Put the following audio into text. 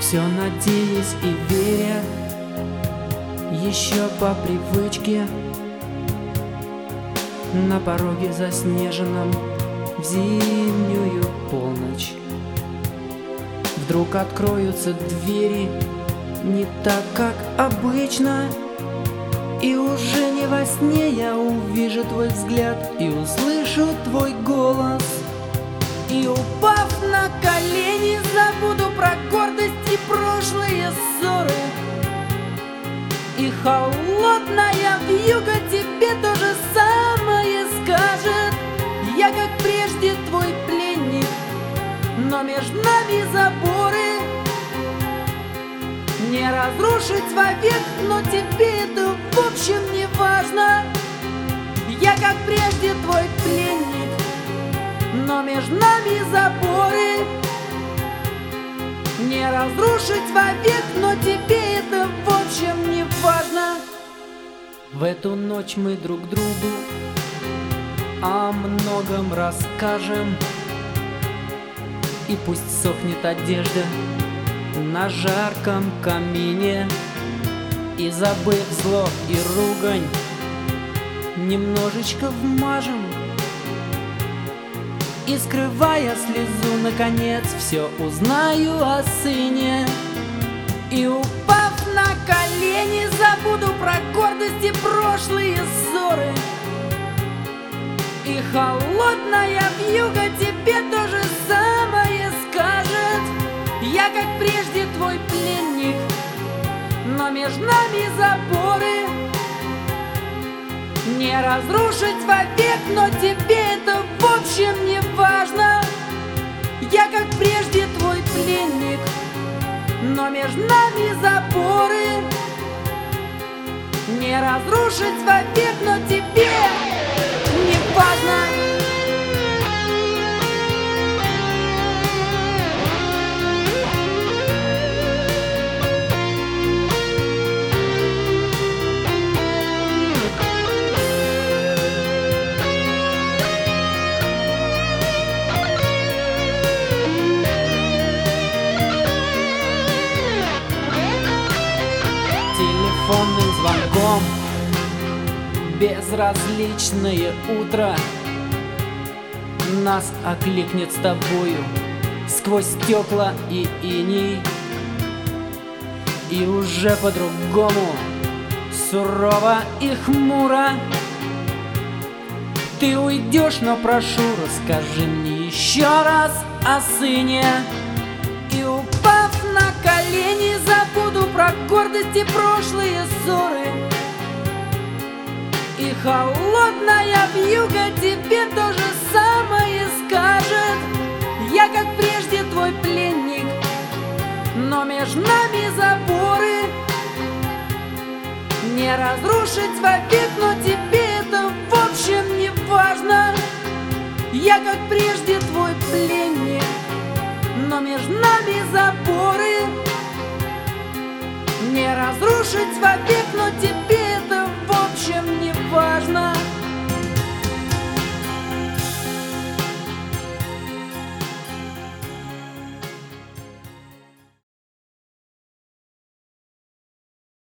Все надеясь и веря, еще по привычке, на пороге заснеженном в зимнюю полночь вдруг откроются двери не так, как обычно, и уже не во сне я увижу твой взгляд и услышу твой голос. И упав на колени, забуду про гордость и прошлые ссоры. И холодная вьюга тебе то же самое скажет. Я, как прежде, твой пленник, но между нами заборы не разрушить вовек, но тебе это в общем не важно. Я, как прежде, твой пленник, но между нами заборы не разрушить вовек, но тебе это в общем не важно. В эту ночь мы друг другу о многом расскажем, и пусть сохнет одежда на жарком камине, и, забыв зло и ругань, немножечко вмажем. И, скрывая слезу, наконец все узнаю о сыне. И, упав на колени, забуду про гордость и прошлые ссоры. И холодная вьюга тебе то же самое скажет. Я, как прежде, твой пленник, но между нами заборы не разрушить вовек, но тебе это в общем не важно. Я, как прежде, твой пленник, но между нами заборы не разрушить вовек, но тебе не важно. Телефонным звонком безразличное утро нас окликнет с тобою сквозь стекла и иней. И уже по-другому, сурово и хмуро ты уйдешь, но прошу, расскажи мне еще раз о сыне. И, упав на колени, забуду про гордость и прошлые ссоры. И холодная вьюга тебе то же самое скажет. Я, как прежде, твой пленник, но между нами заборы не разрушить вовек, но тебе это в общем не важно. Я, как прежде, твой пленник, но между нами заборы не разрушить вовек, но тебе